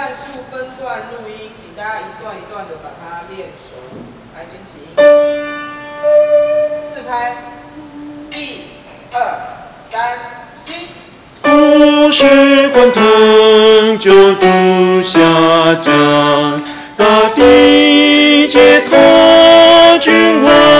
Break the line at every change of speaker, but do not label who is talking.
慢速分段录音，请大家一段一段的把它练熟。来，请起。4拍，1、2、3，行。
故事贯通救主下降，大地解脱君王。